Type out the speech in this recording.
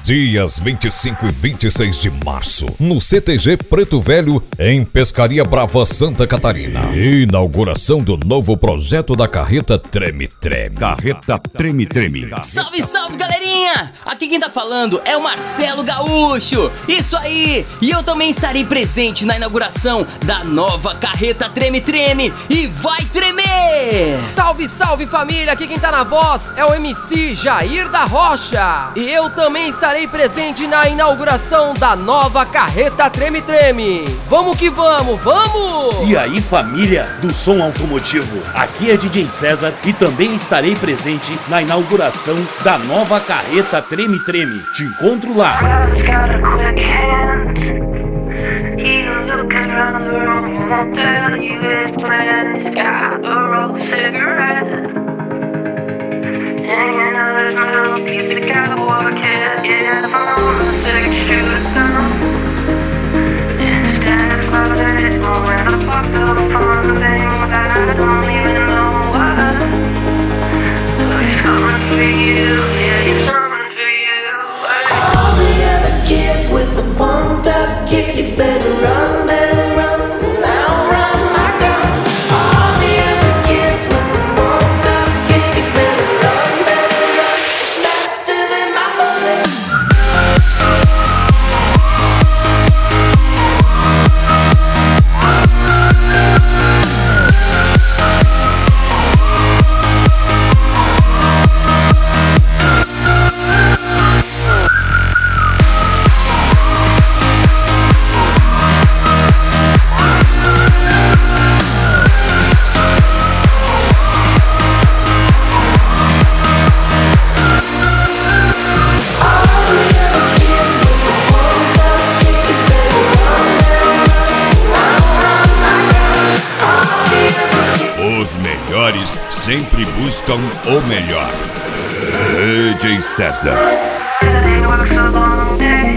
Dias 25 e 26 de março, no CTG Preto Velho, em Pescaria Brava, Santa Catarina. Inauguração do novo projeto da Carreta Treme Treme. Carreta Treme Treme. Salve, salve, galerinha! Aqui quem tá falando é o Marcelo Gaúcho. Isso aí! E eu também estarei presente na inauguração da nova Carreta Treme Treme. E vai tremer! Salve, salve, família! Aqui quem tá na voz é o MC Jair da Rocha. E eu também estarei presente na inauguração da nova Carreta Treme Treme. Vamos que vamos, vamos! E aí, família do som automotivo, aqui é DJ César e também estarei presente na inauguração da nova Carreta Treme Treme. Te encontro lá! Hanging out his mouth, he's the cowboy cat. Yeah, the phone, the stick, shoot a gun. In his dad's closet, when I fucked up on the thing that I don't even know why. So he's coming for you, yeah, he's coming for you. All the other kids with the pumped up kicks, you better run, now run my gun. All the other kids with the pumped up kicks, you better run, faster than my bullet. Os melhores sempre buscam o melhor. DJ César. It works a long day.